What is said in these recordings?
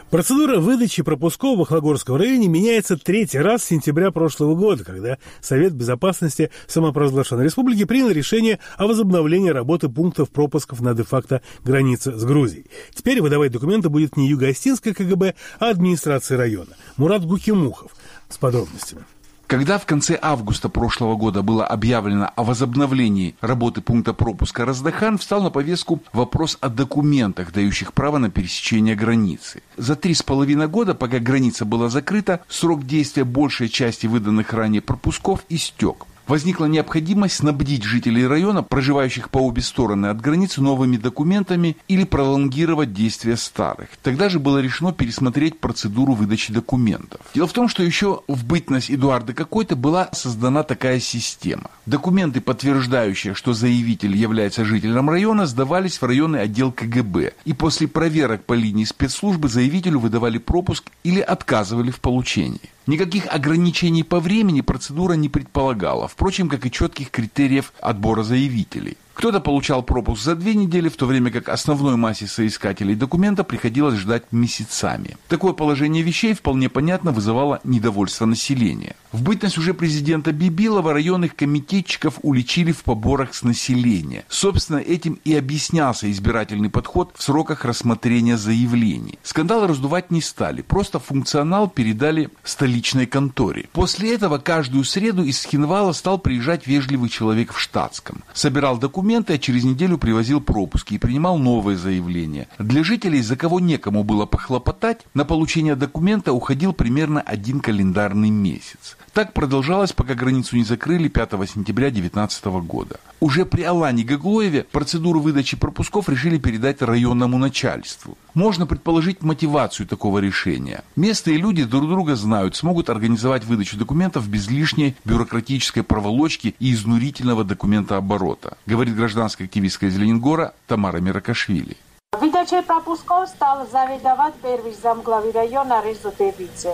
Процедура выдачи пропусков в Охлогорском районе меняется третий раз с сентября прошлого года, когда Совет Безопасности самопровозглашенной республики принял решение о возобновлении работы пунктов пропусков на де-факто границе с Грузией. Теперь выдавать документы будет не Юго-Остинское КГБ, а администрация района. Мурат Гукимухов с подробностями. Когда в конце августа прошлого года было объявлено о возобновлении работы пункта пропуска Раздахан, встал на повестку вопрос о документах, дающих право на пересечение границы. За 3,5 года, пока граница была закрыта, срок действия большей части выданных ранее пропусков истек. Возникла необходимость снабдить жителей района, проживающих по обе стороны от границы, новыми документами или пролонгировать действие старых. Тогда же было решено пересмотреть процедуру выдачи документов. Дело в том, что еще в бытность Эдуарда Какой-то была создана такая система. Документы, подтверждающие, что заявитель является жителем района, сдавались в районный отдел КГБ. И после проверок по линии спецслужбы заявителю выдавали пропуск или отказывали в получении. Никаких ограничений по времени процедура не предполагала, впрочем, как и четких критериев отбора заявителей. Кто-то получал пропуск за 2 недели, в то время как основной массе соискателей документа приходилось ждать месяцами. Такое положение вещей, вполне понятно, вызывало недовольство населения. В бытность уже президента Бибилова районных комитетчиков уличили в поборах с населения. Собственно, этим и объяснялся избирательный подход в сроках рассмотрения заявлений. Скандал раздувать не стали, просто функционал передали столичной конторе. После этого каждую среду из Схинвала стал приезжать вежливый человек в штатском. Собирал документы, а через неделю привозил пропуски и принимал новые заявления. Для жителей, за кого некому было похлопотать, на получение документа уходил примерно 1 календарный месяц. Так продолжалось, пока границу не закрыли 5 сентября 2019 года. Уже при Алане Гаглоеве процедуру выдачи пропусков решили передать районному начальству. Можно предположить мотивацию такого решения. Местные люди друг друга знают, смогут организовать выдачу документов без лишней бюрократической проволочки и изнурительного документооборота, говорит гражданская активистка из Ленингора Тамара Миракашвили. Выдачей пропусков стал заведовать первый замглавы района Резо Девидзе.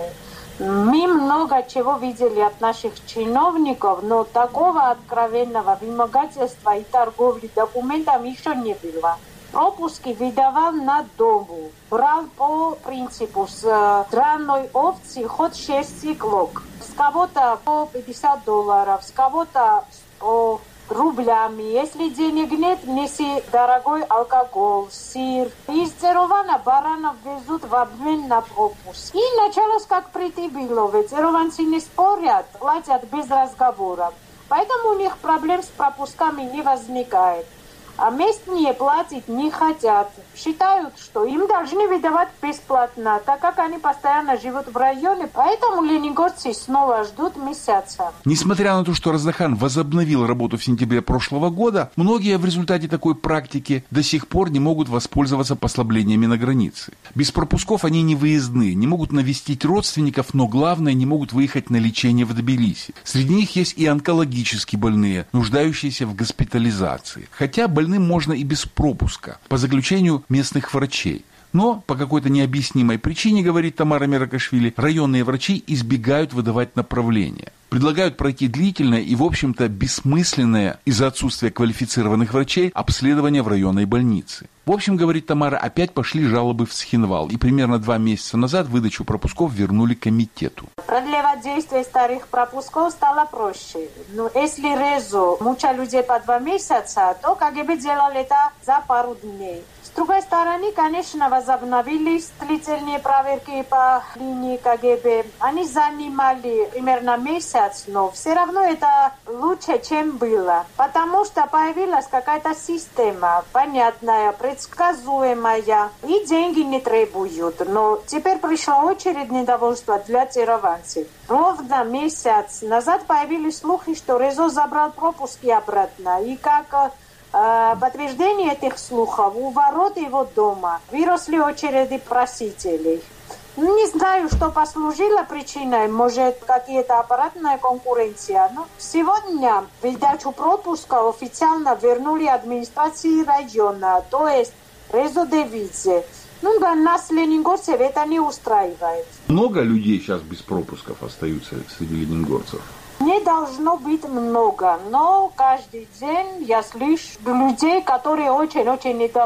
Мы много чего видели от наших чиновников, но такого откровенного вымогательства и торговли документами еще не было. Пропуски выдавал на дому. Брал по принципу с драной овцы хоть 6 циклок. С кого-то по $50, с кого-то 100 рублями. Если денег нет, неси дорогой алкоголь, сыр. Из Церована баранов везут в обмен на пропуск. И началось как при Тибилове. Церованцы не спорят, платят без разговоров. Поэтому у них проблем с пропусками не возникает. А местные платить не хотят. Считают, что им должны выдавать бесплатно, так как они постоянно живут в районе, поэтому ленингорцы снова ждут месяца. Несмотря на то, что Раздахан возобновил работу в сентябре прошлого года, многие в результате такой практики до сих пор не могут воспользоваться послаблениями на границе. Без пропусков они не выездные, не могут навестить родственников, но главное, не могут выехать на лечение в Тбилиси. Среди них есть и онкологически больные, нуждающиеся в госпитализации. Хотя больным можно и без пропуска, по заключению местных врачей. Но по какой-то необъяснимой причине, говорит Тамара Миракашвили, районные врачи избегают выдавать направления. Предлагают пройти длительное и, в общем-то, бессмысленное из-за отсутствия квалифицированных врачей обследование в районной больнице. В общем, говорит Тамара, опять пошли жалобы в Схинвал, и примерно 2 месяца назад выдачу пропусков вернули комитету. Продлевать действие старых пропусков стало проще. Но если Резо мучал людей по 2 месяца, то КГБ делал это за пару дней. С другой стороны, конечно, возобновились длительные проверки по линии КГБ. Они занимали примерно месяц, но все равно это лучше, чем было. Потому что появилась какая-то система, понятная, предсказуемая, и деньги не требуют. Но теперь пришла очередь недовольства для церованцев. Ровно месяц назад появились слухи, что Резо забрал пропуски обратно. И как подтверждение этих слухов у ворот его дома выросли очереди просителей. Не знаю, что послужило причиной, может, какая-то аппаратная конкуренция, но сегодня выдачу пропуска официально вернули администрации района, то есть Резо Девидзе. Ну да, нас, ленингорцев, это не устраивает. Много людей сейчас без пропусков остаются среди ленингорцев? Не должно быть много, но каждый день я слышу людей, которые очень-очень недовольны.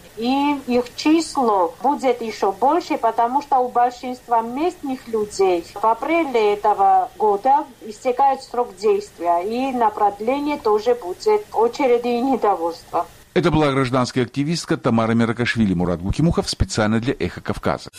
И их число будет еще больше, потому что у большинства местных людей в апреле этого года истекает срок действия, и на продление тоже будет очереди и недовольство. Это была гражданская активистка Тамара Меракашвили. Мурат Гукимухов специально для «Эхо Кавказа».